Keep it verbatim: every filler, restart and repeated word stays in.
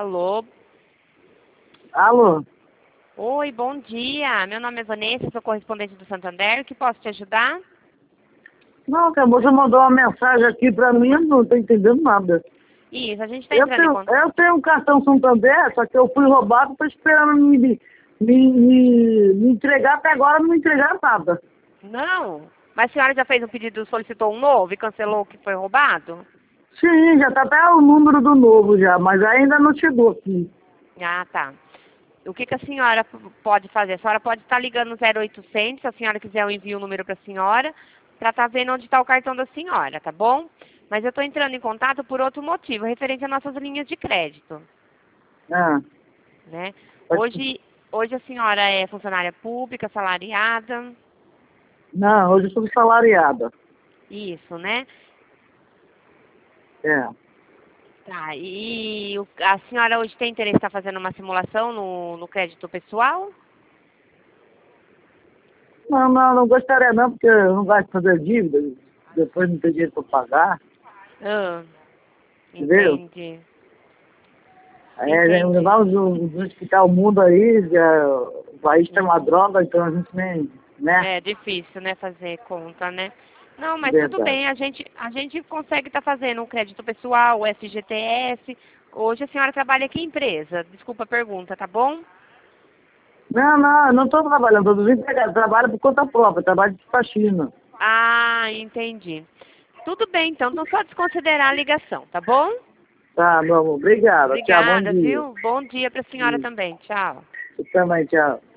Alô? Alô? Oi, bom dia. Meu nome é Vanessa, sou correspondente do Santander. Que posso te ajudar? Não, acabou, você mandou uma mensagem aqui pra mim, eu não tô entendendo nada. Isso, a gente está Eu entrando em tenho, contato. eu tenho um cartão Santander, só que eu fui roubado, tô esperando me, me, me, me entregar, até agora não me entregaram nada. Não, mas a senhora já fez um pedido, solicitou um novo e cancelou o que foi roubado? Sim, já tá até o número do novo já, mas ainda não chegou aqui. Ah, tá. O que, que a senhora p- pode fazer? A senhora pode estar ligando no zero oitocentos, se a senhora quiser eu envio o número para a senhora, para estar vendo onde está o cartão da senhora, tá bom? Mas eu estou entrando em contato por outro motivo, referente às nossas linhas de crédito, Ah, né? pode- Hoje, hoje a senhora é funcionária pública, salariada, não, hoje eu sou salariada. isso, né? É. Tá, e o- a senhora hoje tem interesse em estar fazendo uma simulação no, no crédito pessoal? Não, não, não gostaria não, porque eu não gosto de fazer dívida, depois não ter dinheiro para pagar, Ah, entendeu? entendi, Aí a gente entendi. levar os, os hospital o mundo aí, já, o país tem uma droga, então a gente nem, né? É difícil, né, fazer conta, né? Não, mas tudo Verdade. bem, a gente, a gente consegue estar fazendo um crédito pessoal, o F G T S. Hoje a senhora trabalha em que empresa? Desculpa a pergunta, tá bom? Não, não, eu não estou trabalhando, estou desempregado, trabalho por conta própria, trabalho de faxina. Ah, entendi. Tudo bem, então, então só desconsiderar a ligação, tá bom? Tá, meu amor, obrigado, tchau, bom Obrigada, dia. viu? Bom dia para a senhora também. Tchau. Você também, tchau.